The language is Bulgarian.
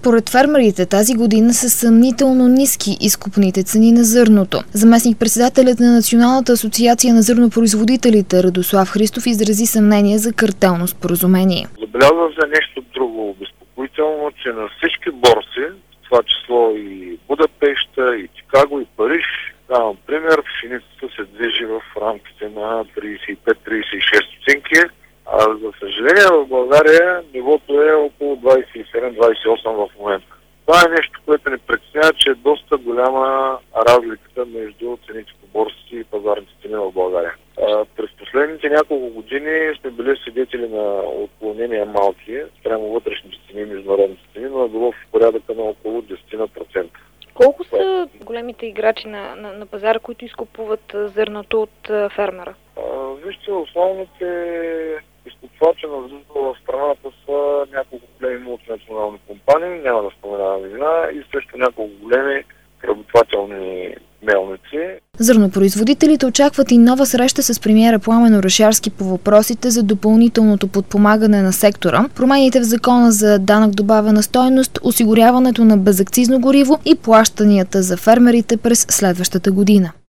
според фермерите тази година са съмнително ниски изкупните цени на зърното. Заместник-председателят на Националната асоциация на зърнопроизводителите Радослав Христов изрази съмнение за картелно споразумение. Забелязва се нещо друго обезпокоително, че на всички борси, в това число и Будапеща, и Чикаго, и Париж, давам пример, пшеницата се движи в рамките на 35-36 стотинки, а за съжаление в България нивото е около 27-28 в момента. Това е нещо, което ни притеснява, че е доста голяма разликата между цените по борсите и пазарните цени в България. През последните няколко години сме били свидетели на отклонения малки спрямо вътрешните цени и международните цени, но е било в порядъка на около 10%. Колко са големите играчи на пазара, които изкупуват зърното от фермера? Вижте, основните изкупвачи на зърно в страната са няколко големи мултинационални компании, няма да споменавам имена, и също няколко големи преработвателни мелници. Зърнопроизводителите очакват и нова среща с премиера Пламен Орешарски по въпросите за допълнителното подпомагане на сектора, промените в закона за данък добавена стойност, осигуряването на безакцизно гориво и плащанията за фермерите през следващата година.